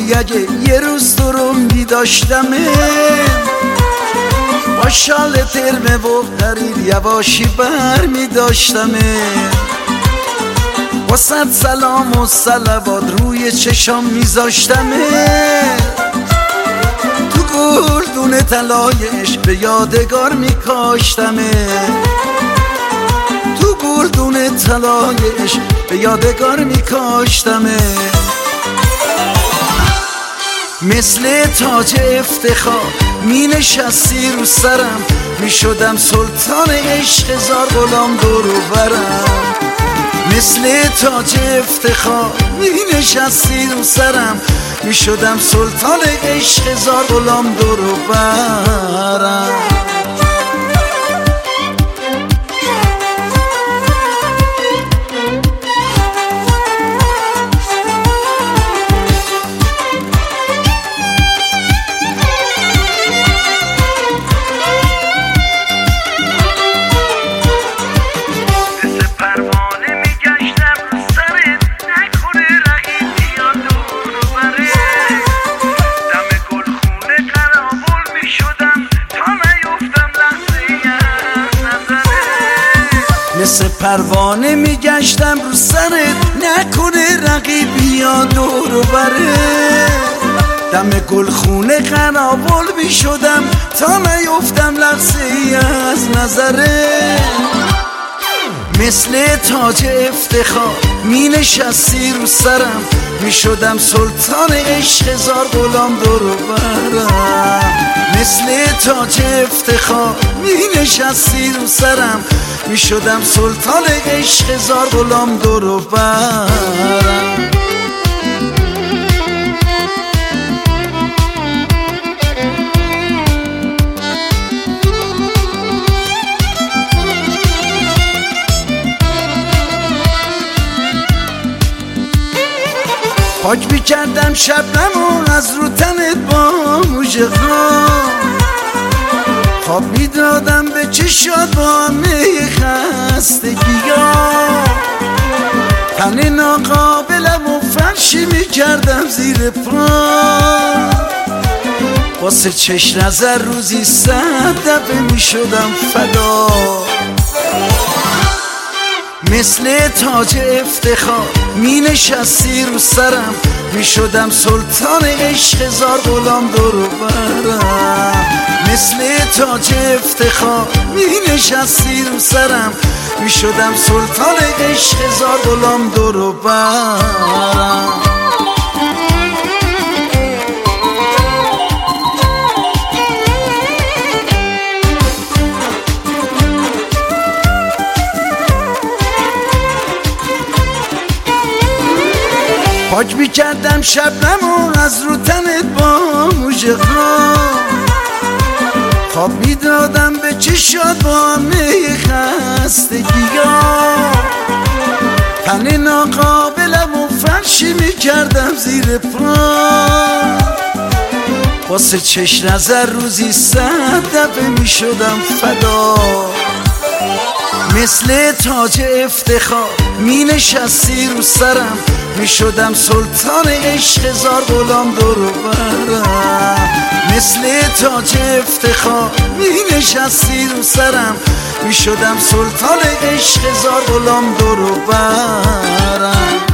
اگه یه روز تو رو می داشتمه، با شال ترمه و قریر یواشی بر می داشتمه، با صد سلام و صلوات روی چشام می زاشتمه، تو گلدون طلایش به یادگار می کاشتمه، تو گلدون طلایش به یادگار می کاشتمه. مثل تاج افتخار می نشستی رو سرم، می شدم سلطان عشق، هزار غلام دور و برم. مثل تاج افتخار می نشستی رو سرم، می شدم سلطان عشق، هزار غلام دور و برم. مثل پروانه میگشتم رو سرت، نکنه رقیب یا دور و بره، دم گلخونه قنابل میشدم تا نیفتم لحظه ای از نظره. مثل تاج افتخار می نشستی رو سرم، می شدم سلطان عشق، هزار غلام دور و برم. مثل تاج افتخار می نشستی رو سرم، می شدم سلطان عشق، هزار غلام دور و برم. پاک میکردم شبنمو از رو تنت با موژه خواب میدادم به چشات با همه خستگی‌ها، تن ناقابلم و فرشی میکردم زیر پا، واسه چش نظر روزی 100 دفعه میشدم فدا. مثل تاج افتخار می نشستی رو سرم، می شدم سلطان عشق، هزار غلام دور و برم. مثل تاج افتخار می نشستی رو سرم، می شدم سلطان عشق، هزار غلام دور و برم. پاک میکردم شبنمو از رو تنت با موژه خواب میدادم به چشات با همه خستگی‌ها، تن ناقابلم و فرشی میکردم زیر پا، واسه چش نظر روزی 100 دفعه میشدم فدا. مثل تاج افتخار می نشستی رو سرم، می شدم سلطان عشق، هزار غلام دور و برم. مثل تاج افتخار می نشستی رو سرم، می شدم سلطان عشق، هزار غلام دور و برم.